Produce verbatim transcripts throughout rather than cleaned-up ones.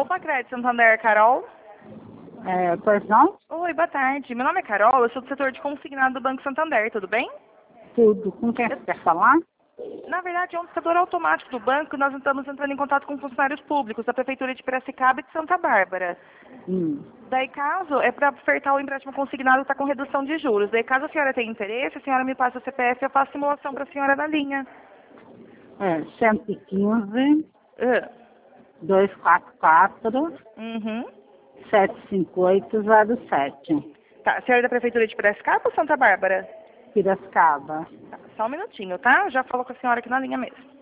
Opa, Crédito Santander, Carol. É, pois não? Oi, boa tarde. Meu nome é Carol, eu sou do setor de consignado do Banco Santander, tudo bem? Tudo. Com quem você quer falar? Na verdade, é um setor automático do banco e nós estamos entrando em contato com funcionários públicos da Prefeitura de Piracicaba e de Santa Bárbara. Hum. Daí, caso, é para ofertar o empréstimo consignado que está com redução de juros. Daí, caso a senhora tenha interesse, a senhora me passa o C P F e eu faço simulação para a senhora na linha. É cento e quinze, Uh. dois quatro quatro, Uhum. sete cinco oito zero sete. Tá, a senhora é da Prefeitura de Piracicaba ou Santa Bárbara? Piracicaba. Tá, só um minutinho, tá? Eu já falo com a senhora aqui na linha mesmo.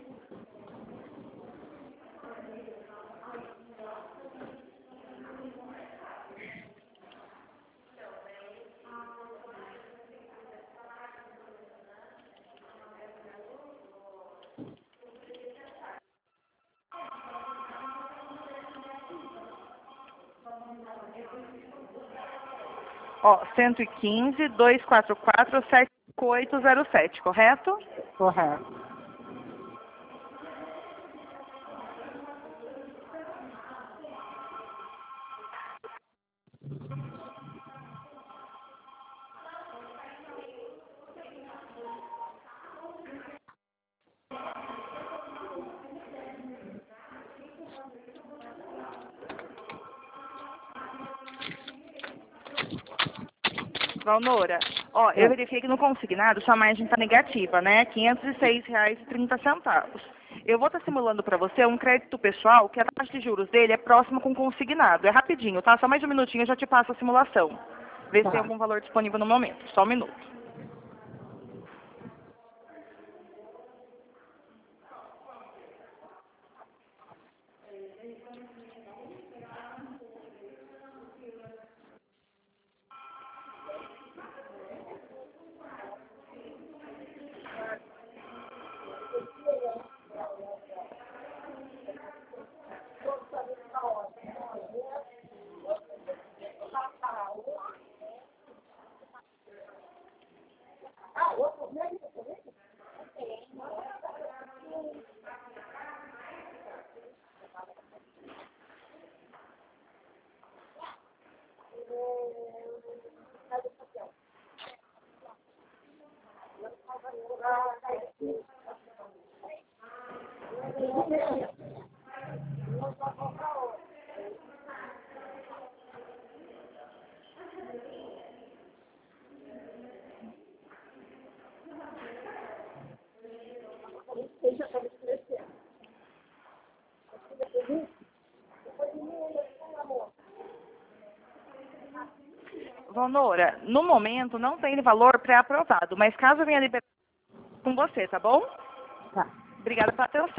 Ó, cento e quinze, dois quatro quatro, sete cinco oito zero sete, correto? Correto. Valnora, ó, eu verifiquei que no consignado sua margem está negativa, né? quinhentos e seis reais e trinta centavos. Eu vou estar simulando para você um crédito pessoal que a taxa de juros dele é próxima com o consignado. É rapidinho, tá? Só mais um minutinho eu já te passo a simulação. Vê se Tá. tem algum valor disponível no momento. Só um minuto. Valnora, no momento não tem valor pré-aprovado, mas caso venha liberar com você, tá bom? Tá. Obrigada pela atenção.